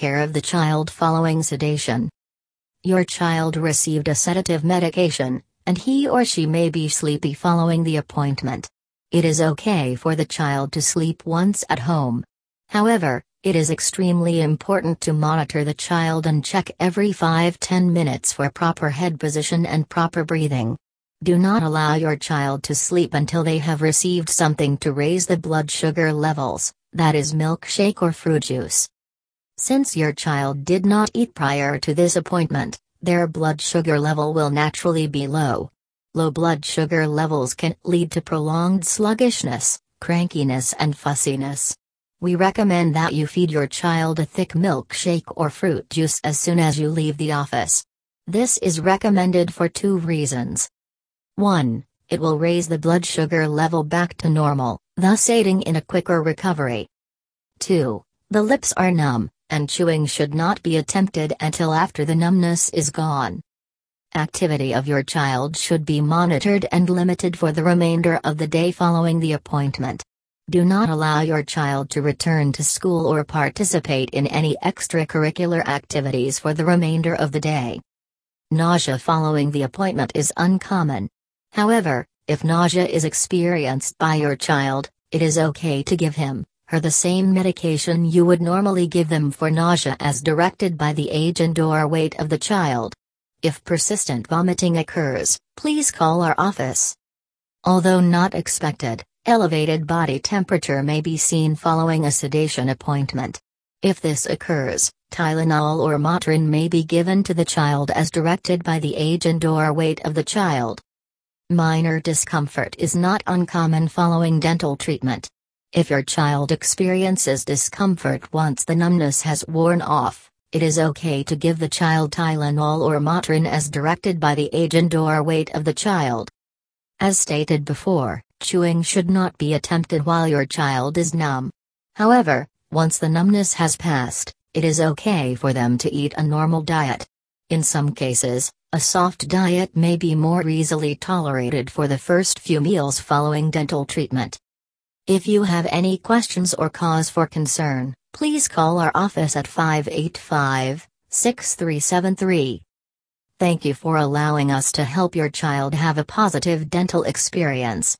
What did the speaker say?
care of the child following sedation. Your child received a sedative medication, and he or she may be sleepy following the appointment. It is okay for the child to sleep once at home. However, it is extremely important to monitor the child and check every 5-10 minutes for proper head position and proper breathing. Do not allow your child to sleep until they have received something to raise the blood sugar levels, that is milkshake or fruit juice. Since your child did not eat prior to this appointment, their blood sugar level will naturally be low. Low blood sugar levels can lead to prolonged sluggishness, crankiness and fussiness. We recommend that you feed your child a thick milkshake or fruit juice as soon as you leave the office. This is recommended for 2 reasons. 1. It will raise the blood sugar level back to normal, thus aiding in a quicker recovery. 2. The lips are numb, and chewing should not be attempted until after the numbness is gone. Activity of your child should be monitored and limited for the remainder of the day following the appointment. Do not allow your child to return to school or participate in any extracurricular activities for the remainder of the day. Nausea following the appointment is uncommon. However, if nausea is experienced by your child, it is okay to give him/her the same medication you would normally give them for nausea as directed by the age and/or weight of the child. If persistent vomiting occurs, please call our office. Although not expected, elevated body temperature may be seen following a sedation appointment. If this occurs, Tylenol or Motrin may be given to the child as directed by the age and/or weight of the child. Minor discomfort is not uncommon following dental treatment. If your child experiences discomfort once the numbness has worn off, it is okay to give the child Tylenol or Motrin as directed by the age and/or weight of the child. As stated before, chewing should not be attempted while your child is numb. However, once the numbness has passed, it is okay for them to eat a normal diet. In some cases, a soft diet may be more easily tolerated for the first few meals following dental treatment. If you have any questions or cause for concern, please call our office at 585-6373. Thank you for allowing us to help your child have a positive dental experience.